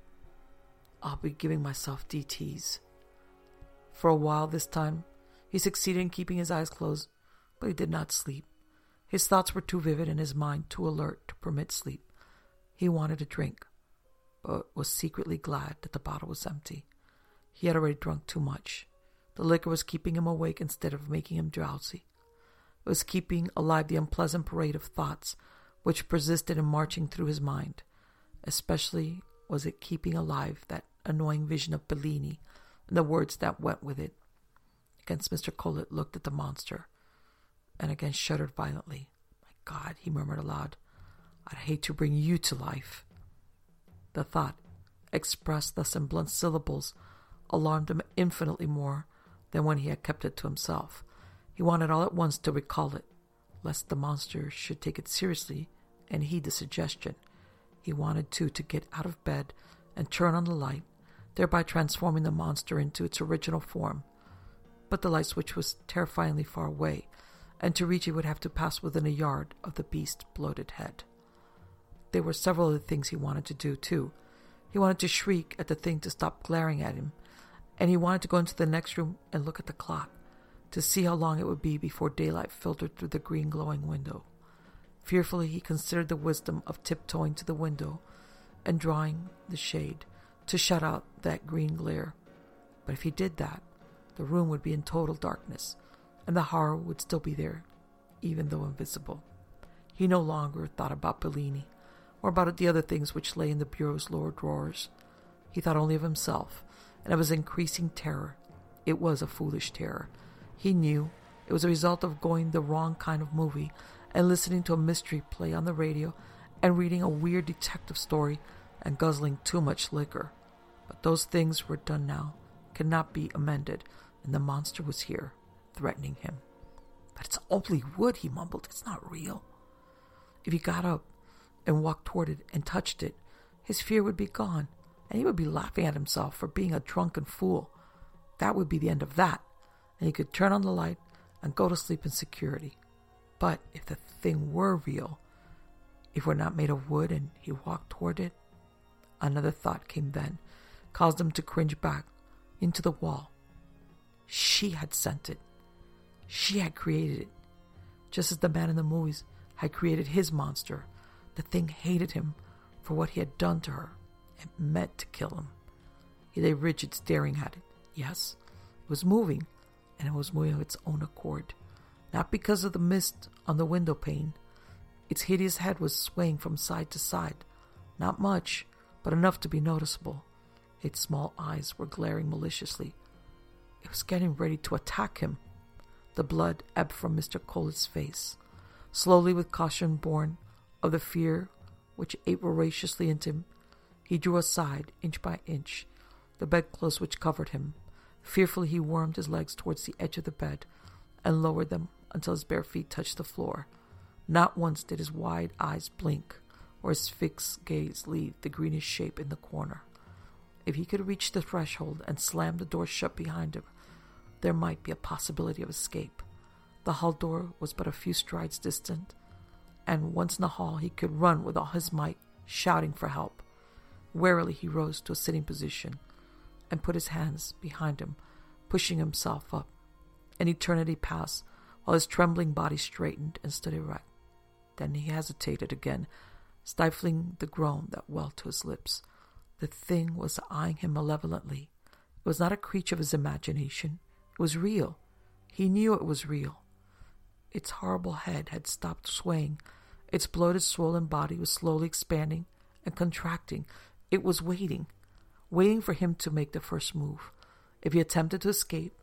I'll be giving myself D Ts." For a while this time, he succeeded in keeping his eyes closed, but he did not sleep. His thoughts were too vivid and his mind too alert to permit sleep. He wanted a drink, but was secretly glad that the bottle was empty. He had already drunk too much. The liquor was keeping him awake instead of making him drowsy. It was keeping alive the unpleasant parade of thoughts which persisted in marching through his mind. Especially was it keeping alive that annoying vision of Bellini and the words that went with it. Again, Mister Collett looked at the monster and again shuddered violently. "My God," he murmured aloud, "I'd hate to bring you to life." The thought, expressed thus in blunt syllables, alarmed him infinitely more than when he had kept it to himself. He wanted all at once to recall it, lest the monster should take it seriously and heed the suggestion. He wanted, too, to get out of bed and turn on the light, thereby transforming the monster into its original form. But the light switch was terrifyingly far away, and to reach it would have to pass within a yard of the beast's bloated head. There were several other things he wanted to do, too. He wanted to shriek at the thing to stop glaring at him, and he wanted to go into the next room and look at the clock, to see how long it would be before daylight filtered through the green glowing window. Fearfully he considered the wisdom of tiptoeing to the window and drawing the shade to shut out that green glare. But if he did that, the room would be in total darkness, and the horror would still be there, even though invisible. He no longer thought about Bellini, or about the other things which lay in the bureau's lower drawers. He thought only of himself, and of his increasing terror. It was a foolish terror. He knew it was a result of going the wrong kind of movie and listening to a mystery play on the radio and reading a weird detective story and guzzling too much liquor. But those things were done now, could not be amended, and the monster was here, threatening him. "But it's only wood," he mumbled. "It's not real." If he got up and walked toward it and touched it, his fear would be gone, and he would be laughing at himself for being a drunken fool. That would be the end of that, and he could turn on the light and go to sleep in security. But if the thing were real, if it were not made of wood, and he walked toward it, another thought came then, caused him to cringe back into the wall. She had sent it. She had created it. Just as the man in the movies had created his monster, the thing hated him for what he had done to her and meant to kill him. He lay rigid, staring at it. Yes, it was moving, and it was moving of its own accord, not because of the mist on the window pane. Its hideous head was swaying from side to side, not much, but enough to be noticeable. Its small eyes were glaring maliciously. It was getting ready to attack him. The blood ebbed from Mister Collett's face. Slowly, with caution born of the fear which ate voraciously into him, he drew aside, inch by inch, the bedclothes which covered him. Fearfully he wormed his legs towards the edge of the bed and lowered them until his bare feet touched the floor. Not once did his wide eyes blink or his fixed gaze leave the greenish shape in the corner. If he could reach the threshold and slam the door shut behind him, there might be a possibility of escape. The hall door was but a few strides distant, and once in the hall he could run with all his might, shouting for help. Warily he rose to a sitting position and put his hands behind him, pushing himself up. An eternity passed while his trembling body straightened and stood erect. Then he hesitated again, stifling the groan that welled to his lips. The thing was eyeing him malevolently. It was not a creature of his imagination. It was real. He knew it was real. Its horrible head had stopped swaying. Its bloated, swollen body was slowly expanding and contracting. It was waiting, waiting for him to make the first move. If he attempted to escape,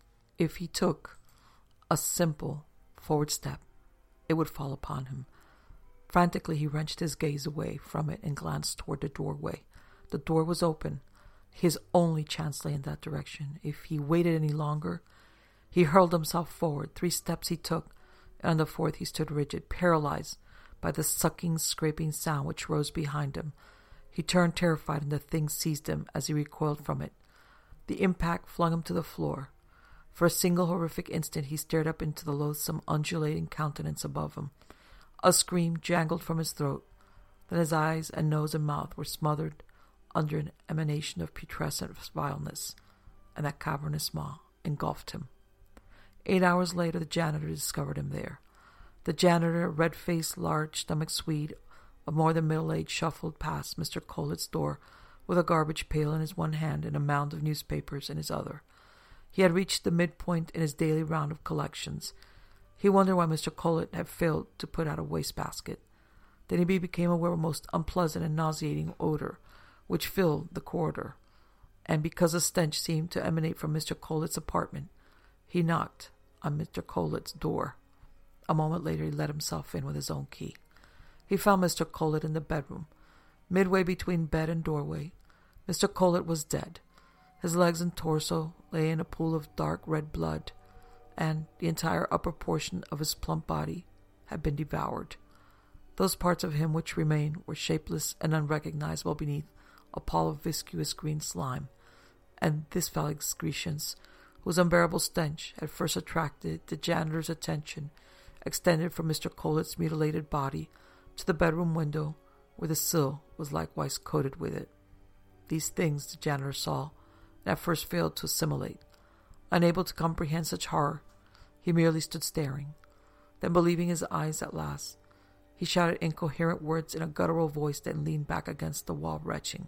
if he took a simple forward step, it would fall upon him. Frantically, he wrenched his gaze away from it and glanced toward the doorway. The door was open. His only chance lay in that direction. If he waited any longer, he hurled himself forward. Three steps he took, and on the fourth he stood rigid, paralyzed by the sucking, scraping sound which rose behind him. He turned terrified, and the thing seized him as he recoiled from it. The impact flung him to the floor. For a single horrific instant he stared up into the loathsome, undulating countenance above him. A scream jangled from his throat. Then his eyes and nose and mouth were smothered under an emanation of putrescent vileness, and that cavernous maw engulfed him. Eight hours later, the janitor discovered him there. The janitor, a red-faced, large-stomached Swede of more than middle age, shuffled past Mister Collett's door with a garbage pail in his one hand and a mound of newspapers in his other. He had reached the midpoint in his daily round of collections. He wondered why Mister Collett had failed to put out a wastebasket. Then he became aware of a most unpleasant and nauseating odor which filled the corridor, and because the stench seemed to emanate from Mister Collett's apartment, he knocked on Mister Collett's door. A moment later he let himself in with his own key. He found Mister Collett in the bedroom. Midway between bed and doorway, Mister Collett was dead. His legs and torso lay in a pool of dark red blood, and the entire upper portion of his plump body had been devoured. Those parts of him which remained were shapeless and unrecognizable beneath a pall of viscous green slime, and this foul excretions, whose unbearable stench had first attracted the janitor's attention, extended from Mister Collett's mutilated body to the bedroom window, where the sill was likewise coated with it. These things the janitor saw, and at first failed to assimilate. Unable to comprehend such horror, he merely stood staring. Then, believing his eyes at last, he shouted incoherent words in a guttural voice, then leaned back against the wall, retching.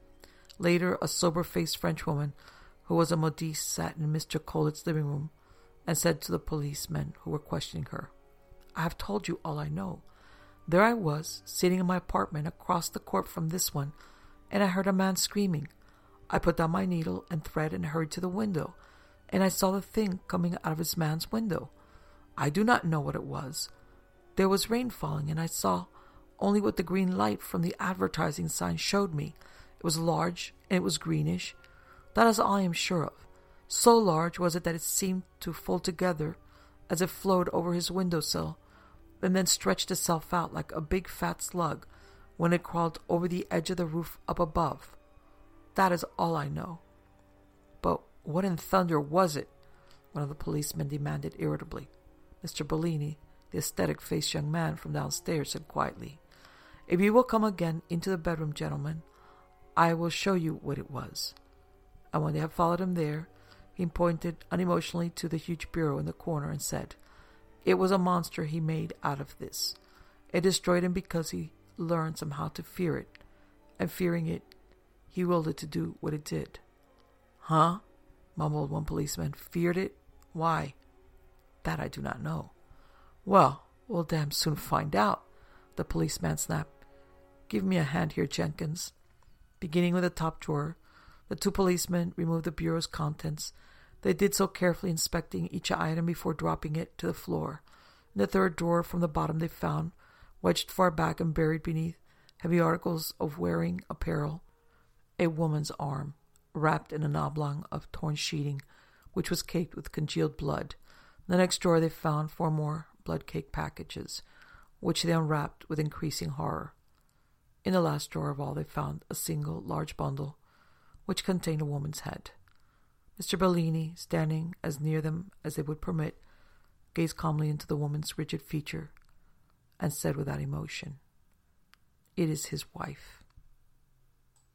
Later, a sober-faced Frenchwoman, who was a modiste, sat in Mister Collett's living room and said to the policemen who were questioning her, "I have told you all I know. There I was, sitting in my apartment across the court from this one, and I heard a man screaming. I put down my needle and thread and hurried to the window, and I saw the thing coming out of this man's window. I do not know what it was. There was rain falling, and I saw only what the green light from the advertising sign showed me. It was large, and it was greenish. That is all I am sure of. So large was it that it seemed to fold together as it flowed over his windowsill, and then stretched itself out like a big fat slug when it crawled over the edge of the roof up above. That is all I know." "But what in thunder was it?" one of the policemen demanded irritably. Mister Bellini, the aesthetic-faced young man from downstairs, said quietly, "If you will come again into the bedroom, gentlemen, I will show you what it was." And when they had followed him there, he pointed unemotionally to the huge bureau in the corner and said, "It was a monster he made out of this. It destroyed him because he learned somehow to fear it, and fearing it, he willed it to do what it did." "Huh?" mumbled one policeman. "Feared it? Why? That I do not know. Well, we'll damn soon find out, the policeman snapped. Give me a hand here, Jenkins. Beginning with the top drawer, the two policemen removed the bureau's contents. They did so carefully, inspecting each item before dropping it to the floor. In the third drawer from the bottom they found, wedged far back and buried beneath heavy articles of wearing apparel, a woman's arm, wrapped in an oblong of torn sheeting, which was caked with congealed blood. In the next drawer they found four more blood-caked packages, which they unwrapped with increasing horror. In the last drawer of all they found a single large bundle, which contained a woman's head. Mister Bellini, standing as near them as they would permit, gazed calmly into the woman's rigid feature and said without emotion, "It is his wife."